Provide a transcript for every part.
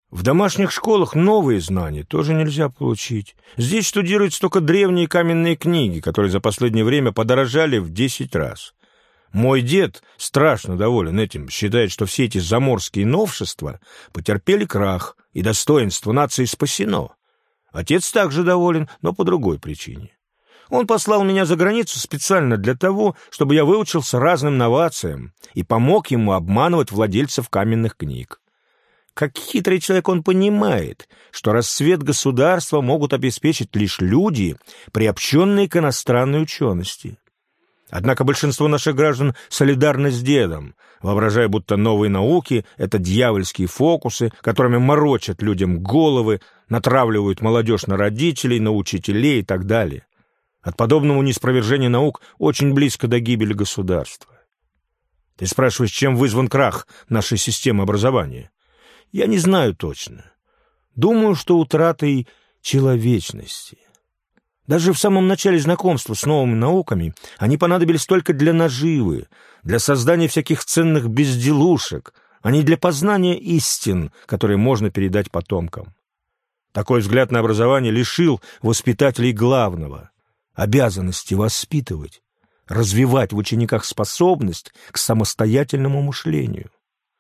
В домашних школах новые знания тоже нельзя получить. Здесь студируются только древние каменные книги, которые за последнее время подорожали в 10 раз. Мой дед страшно доволен этим, считает, что все эти заморские новшества потерпели крах, и достоинство нации спасено. Отец также доволен, но по другой причине. Он послал меня за границу специально для того, чтобы я выучился разным новациям и помог ему обманывать владельцев каменных книг. Как хитрый человек, он понимает, что расцвет государства могут обеспечить лишь люди, приобщенные к иностранной учености. Однако большинство наших граждан солидарны с дедом, воображая, будто новые науки — это дьявольские фокусы, которыми морочат людям головы, натравливают молодежь на родителей, на учителей и так далее. От подобного неспровержения наук очень близко до гибели государства. Ты спрашиваешь, чем вызван крах нашей системы образования? Я не знаю точно. Думаю, что утратой человечности. Даже в самом начале знакомства с новыми науками они понадобились только для наживы, для создания всяких ценных безделушек, а не для познания истин, которые можно передать потомкам. Такой взгляд на образование лишил воспитателей главного — обязанности воспитывать, развивать в учениках способность к самостоятельному мышлению.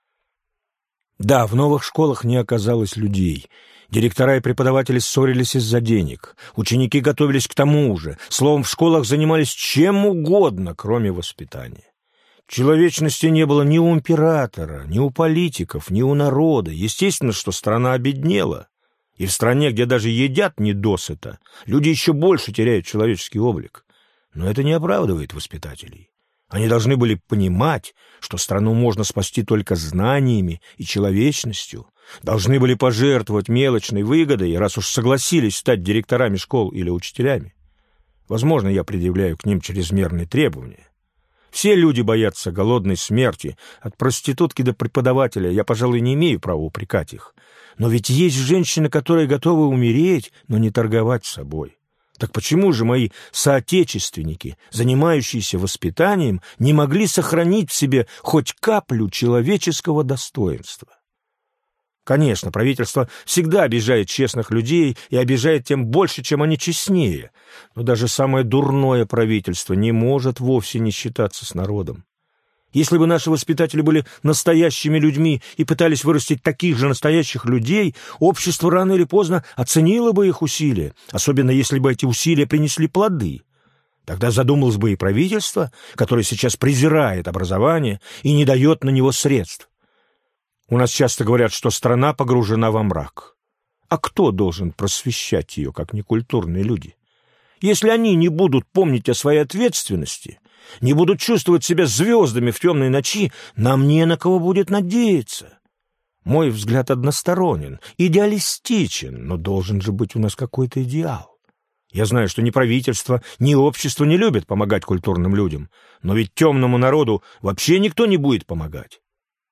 Да, в новых школах не оказалось людей. Директора и преподаватели ссорились из-за денег. Ученики готовились к тому же. Словом, в школах занимались чем угодно, кроме воспитания. Человечности не было ни у императора, ни у политиков, ни у народа. Естественно, что страна обеднела. И в стране, где даже едят недосыта, люди еще больше теряют человеческий облик. Но это не оправдывает воспитателей. Они должны были понимать, что страну можно спасти только знаниями и человечностью, должны были пожертвовать мелочной выгодой, раз уж согласились стать директорами школ или учителями. Возможно, я предъявляю к ним чрезмерные требования. Все люди боятся голодной смерти, от проститутки до преподавателя. Я, пожалуй, не имею права упрекать их. Но ведь есть женщины, которые готовы умереть, но не торговать собой. Так почему же мои соотечественники, занимающиеся воспитанием, не могли сохранить в себе хоть каплю человеческого достоинства? Конечно, правительство всегда обижает честных людей и обижает тем больше, чем они честнее. Но даже самое дурное правительство не может вовсе не считаться с народом. Если бы наши воспитатели были настоящими людьми и пытались вырастить таких же настоящих людей, общество рано или поздно оценило бы их усилия, особенно если бы эти усилия принесли плоды. Тогда задумалось бы и правительство, которое сейчас презирает образование и не дает на него средств. У нас часто говорят, что страна погружена во мрак. А кто должен просвещать ее, как некультурные люди? Если они не будут помнить о своей ответственности, не будут чувствовать себя звездами в темной ночи, нам не на кого будет надеяться. Мой взгляд односторонен, идеалистичен, но должен же быть у нас какой-то идеал. Я знаю, что ни правительство, ни общество не любят помогать культурным людям, но ведь темному народу вообще никто не будет помогать.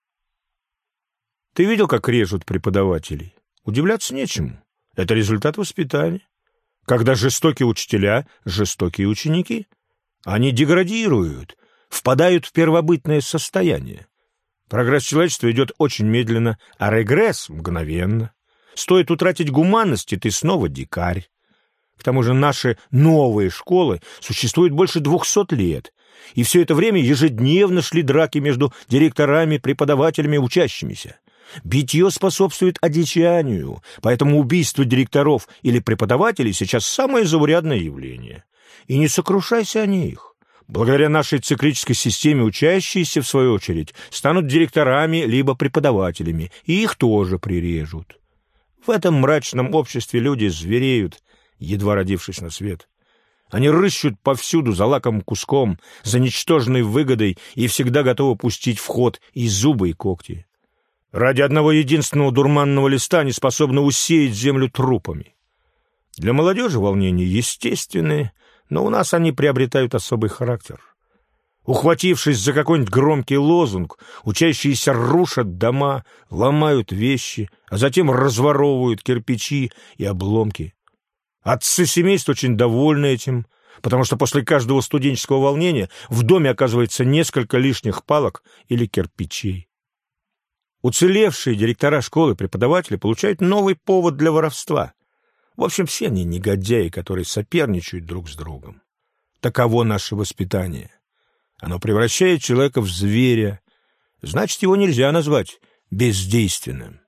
Ты видел, как режут преподавателей? Удивляться нечему. Это результат воспитания. Когда жестокие учителя, жестокие ученики. Они деградируют, впадают в первобытное состояние. Прогресс человечества идет очень медленно, а регресс — мгновенно. Стоит утратить гуманность, и ты снова дикарь. К тому же наши новые школы существуют больше 200 лет, и все это время ежедневно шли драки между директорами, преподавателями и учащимися. Битье способствует одичанию, поэтому убийство директоров или преподавателей сейчас самое заурядное явление. И не сокрушайся о них. Благодаря нашей циклической системе учащиеся, в свою очередь, станут директорами либо преподавателями, и их тоже прирежут. В этом мрачном обществе люди звереют, едва родившись на свет. Они рыщут повсюду за лакомым куском, за ничтожной выгодой и всегда готовы пустить в ход и зубы, и когти. Ради одного единственного дурманного листа они способны усеять землю трупами. Для молодежи волнения естественные, но у нас они приобретают особый характер. Ухватившись за какой-нибудь громкий лозунг, учащиеся рушат дома, ломают вещи, а затем разворовывают кирпичи и обломки. Отцы семейств очень довольны этим, потому что после каждого студенческого волнения в доме оказывается несколько лишних палок или кирпичей. Уцелевшие директора школы, преподаватели получают новый повод для воровства. В общем, все они негодяи, которые соперничают друг с другом. Таково наше воспитание. Оно превращает человека в зверя. Значит, его нельзя назвать бездейственным.